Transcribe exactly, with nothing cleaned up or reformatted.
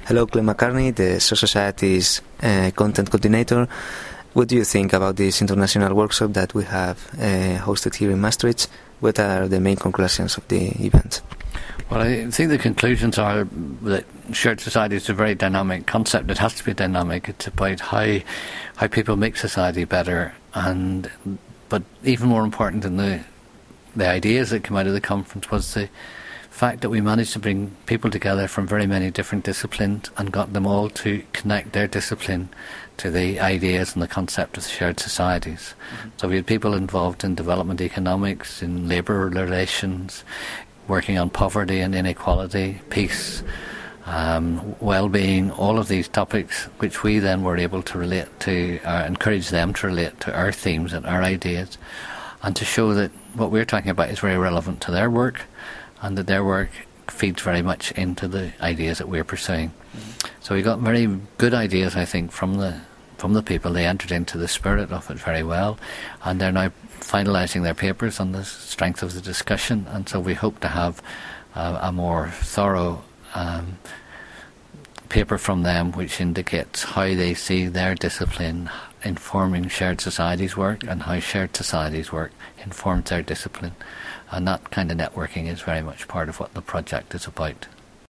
Hello, Glenn McCartney, the Shared Society's uh, content coordinator. What do you think about this international workshop that we have uh, hosted here in Maastricht? What are the main conclusions of the event? Well, I think the conclusions are that shared society is a very dynamic concept. It has to be dynamic. It's about how how people make society better, and but even more important than the the ideas that came out of the conference was the fact that we managed to bring people together from very many different disciplines and got them all to connect their discipline to the ideas and the concept of shared societies. Mm-hmm. So we had people involved in development economics, in labour relations, working on poverty and inequality, peace, um, well-being, all of these topics which we then were able to relate to, uh, encourage them to relate to our themes and our ideas, and to show that what we're talking about is very relevant to their work, and that their work feeds very much into the ideas that we're pursuing. Mm-hmm. So we got very good ideas, I think, from the from the people. They entered into the spirit of it very well, and they're now finalising their papers on the strength of the discussion, and so we hope to have uh, a more thorough um, paper from them which indicates how they see their discipline informing shared societies work, and how shared societies work informs their discipline. And that kind of networking is very much part of what the project is about.